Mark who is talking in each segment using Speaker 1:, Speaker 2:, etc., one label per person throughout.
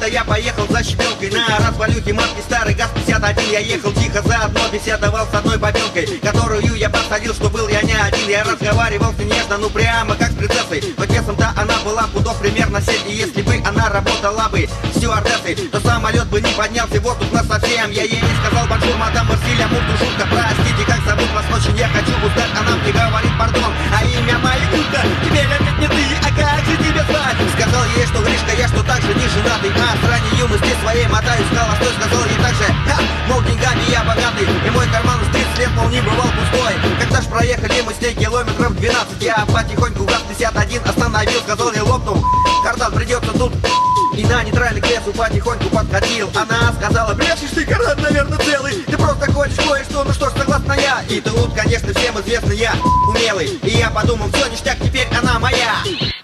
Speaker 1: я поехал за щебенкой на развалюхе марки старый ГАЗ-51. Я ехал тихо, заодно беседовал с одной бабенкой, которую я подсадил, что был я не один. Я разговаривал с ней нежно, ну прямо как с принцессой, но весом-то она была пудов примерно 7. И если бы она работала бы стюардессой, то самолет бы не поднялся в воздух насовсем. Я ей сказал: бонжур, мадам Марсиль, амур, шутка, простите, как зовут вас очень я хочу узнать. Она мне говорит: пардон, а имя мое Юлька, теперь опять не ты, а как же тебя звать? Сказал ей, что Гришка, я что так же не женатый, а с ранней юности своей мотаюсь холостой. Сказал ей также: мол, деньгами я богатый, и мой карман с 30 лет, мол, не бывал пустой. Когда ж проехали мы с ней километров 12, я потихоньку ГАЗ-51 остановил. Сказал ей: лопнул кардан, придется тут. И на нейтральный к лесу потихоньку подкатил. Она сказала: брешешь ты, кардан, наверное, целый, ты просто хочешь кое-что, ну что ж, согласна я. И тут, конечно, всем известно, я умелый. И я подумал: все, ништяк, теперь она моя.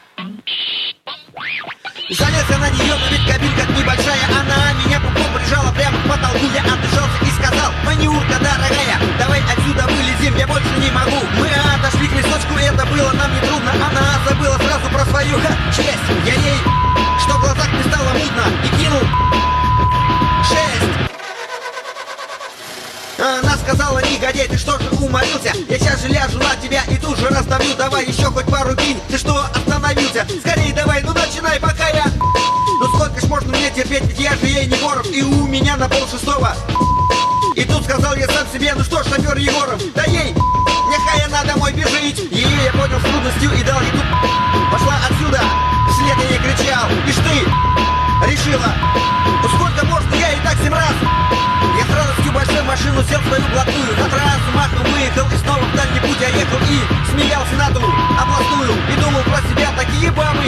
Speaker 1: Залез я на нее, но ведь кабинка небольшая. Она меня пупком прижала прямо к потолку. Я отдышался и сказал: Манюрка, дорогая, давай отсюда вылезем, я больше не могу. Мы отошли к лесочку, это было нам не трудно. Она забыла сразу про свою честь. Я ей, что в глазах не стало мутно, и кинул 6. Она сказала: негодяй, ты что же уморился? Я сейчас же ляжу на тебя и тут же раздавлю. Давай еще хоть пару кинь, ты что остановился? Скорее давай, ну начинай, пока я... Ну сколько ж можно мне терпеть, ведь я же ей не воров, и у меня на 5:30. И тут сказал я сам себе: ну что ж, шофер Егоров, да ей, нехай она домой бежит. Ее я понял с трудностью и дал ей тут. Пошла отсюда, вслед я ей кричал: ишь ты, решила, ну сколько можно, я и так 7 раз. Я с радостью большой машину сел в свою блатную, на трассу махом выехал и снова в дальний путь я ехал. И смеялся на ту областную, и думал про себя: такие бабы.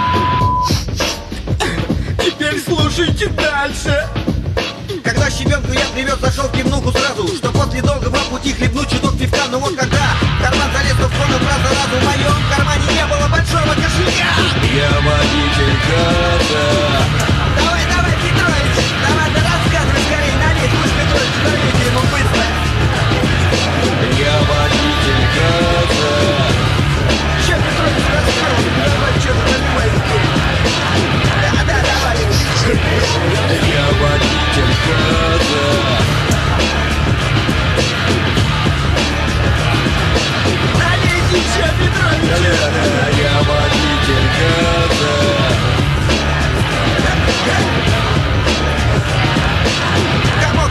Speaker 1: Теперь слушайте дальше. Когда щебенку я привез, зашел в пивнуху сразу, что после долгого пути хлебнуть чуток пивка. Но вот когда в карман залез, то вспомнил про заразу. В моем кармане не было большого кошелька.
Speaker 2: Я водитель ГАЗа.
Speaker 1: Давай, давай, Петрович, давай, да рассказывай скорее, налей, пусть Петрович, налейте ему быстро.
Speaker 2: Я водитель ГАЗа.
Speaker 1: Че, Петрович, рассказывай, давай, что-то наливай. Да, давай.
Speaker 2: Я водитель ГАЗа.
Speaker 1: Налейте еще, Петрович.
Speaker 2: Я водитель ГАЗа.
Speaker 1: Кому?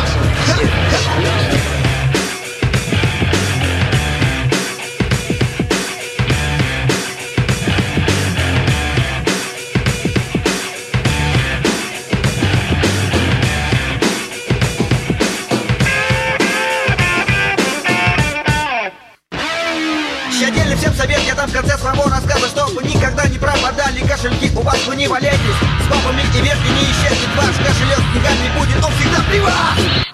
Speaker 1: Отдельный всем совет я дам в конце своего рассказа, чтобы никогда не пропадали кошельки. У вас вы не валяйтесь, с папами и вверх не исчезнет ваш кошелек. С деньгами будет он всегда при вас.